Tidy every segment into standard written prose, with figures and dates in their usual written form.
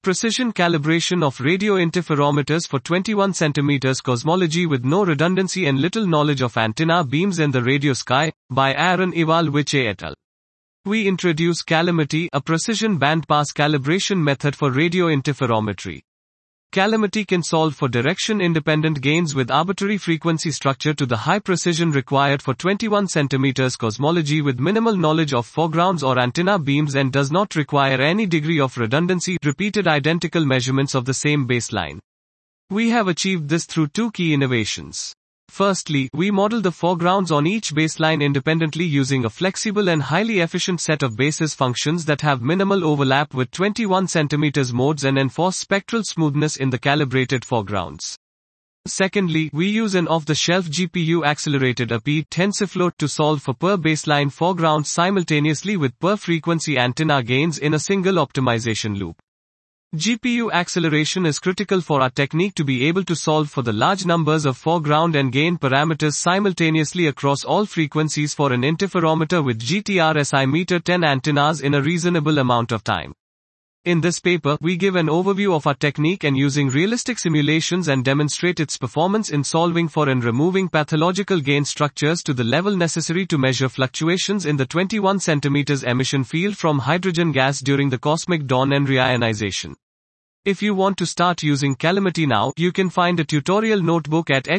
Precision calibration of radio interferometers for 21 cm cosmology with no redundancy and little knowledge of antenna beams in the radio sky, by Aaron Iwalwiczek et al. We introduce Calamity, a precision bandpass calibration method for radio interferometry. Calamity can solve for direction-independent gains with arbitrary frequency structure to the high precision required for 21 cm cosmology with minimal knowledge of foregrounds or antenna beams and does not require any degree of redundancy, repeated identical measurements of the same baseline. We have achieved this through two key innovations. Firstly, we model the foregrounds on each baseline independently using a flexible and highly efficient set of basis functions that have minimal overlap with 21 cm modes and enforce spectral smoothness in the calibrated foregrounds. Secondly, we use an off-the-shelf GPU-accelerated API TensorFlow to solve for per baseline foreground simultaneously with per frequency antenna gains in a single optimization loop. GPU acceleration is critical for our technique to be able to solve for the large numbers of foreground and gain parameters simultaneously across all frequencies for an interferometer with GTR-SI meter 10 antennas in a reasonable amount of time. In this paper, we give an overview of our technique and using realistic simulations and demonstrate its performance in solving for and removing pathological gain structures to the level necessary to measure fluctuations in the 21 cm emission field from hydrogen gas during the cosmic dawn and reionization. If you want to start using Calamity now, you can find a tutorial notebook at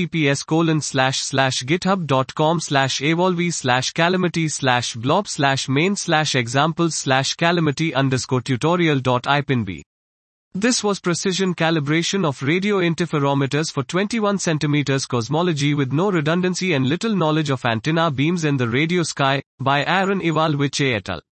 https://github.com/evolve/calamity/examples/calamity_tutorial.ipnb. This was precision calibration of radio interferometers for 21 cm cosmology with no redundancy and little knowledge of antenna beams in the radio sky, by Aaron Iwalwiczek et al.